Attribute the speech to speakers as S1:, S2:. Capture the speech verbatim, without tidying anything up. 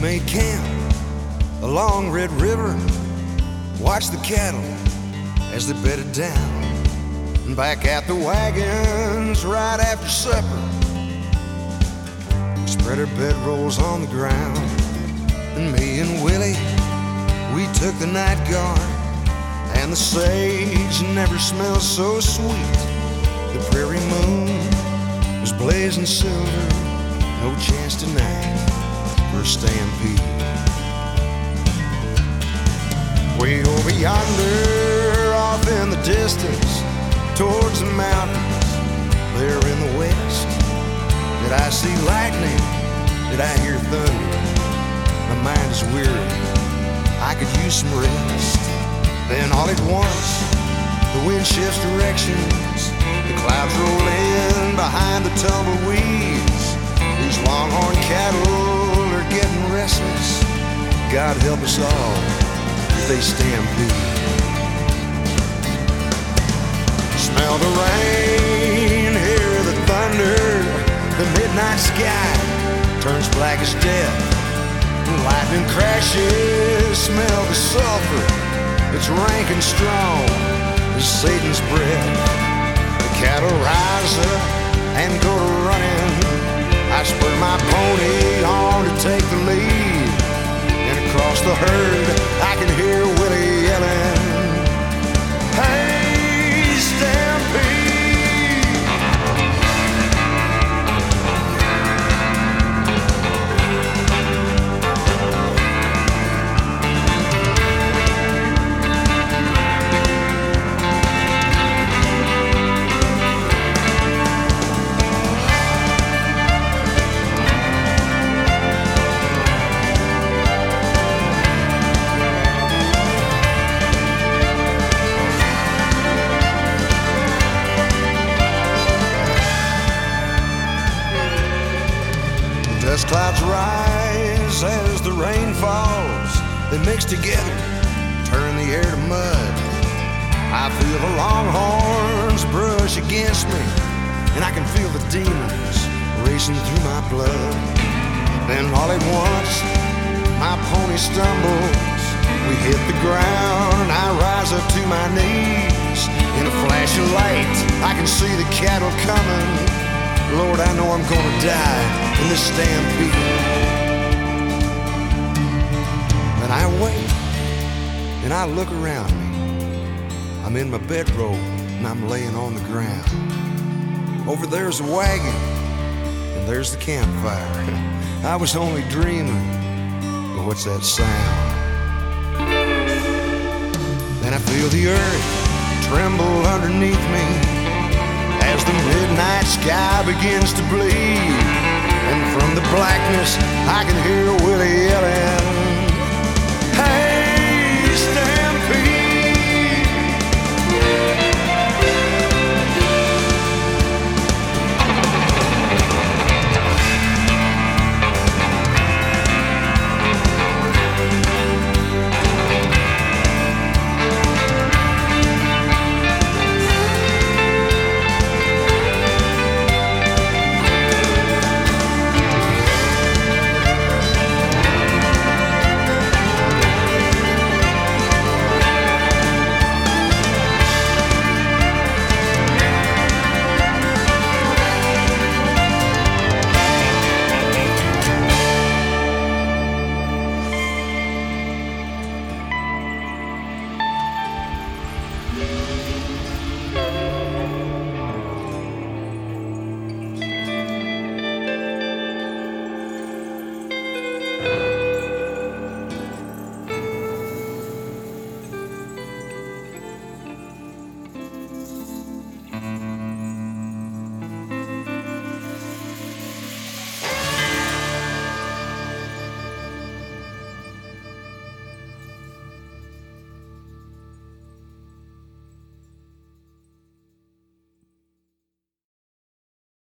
S1: made camp along Red River, watched the cattle as they bedded down, and back at the wagons right after supper. We spread our bedrolls on the ground, and me and Willie, we took the night guard. And the sage never smelled so sweet. The prairie moon was blazing silver. No chance tonight for a stampede. Way over yonder, off in the distance, towards the mountains, there in the west, did I see lightning? Did I hear thunder? My mind is weary, I could use some rest. Then all at once, the wind shifts directions. The clouds roll in behind the tumbleweeds. These longhorn cattle are getting restless. God help us all if they stampede. Smell the rain, hear the thunder. The midnight sky turns black as death. Lightning crashes, smell the sulfur. It's rank and strong as Satan's breath. The cattle rise up and go to running. I spur my pony on to take the lead, and across the herd I can hear Willie yelling, "Hey, Stampede!" Dust clouds rise as the rain falls. They mix together, turn the air to mud. I feel the longhorns brush against me, and I can feel the demons racing through my blood. Then all at once, my pony stumbles. We hit the ground, and I rise up to my knees. In a flash of light, I can see the cattle coming. Lord, I know I'm gonna die in this stampede. And I wait, and I look around me. I'm in my bedroll, and I'm laying on the ground. Over there's a wagon, and there's the campfire. I was only dreaming, but what's that sound? And I feel the earth tremble underneath me as the midnight sky begins to bleed. And from the blackness I can hear Willie yelling,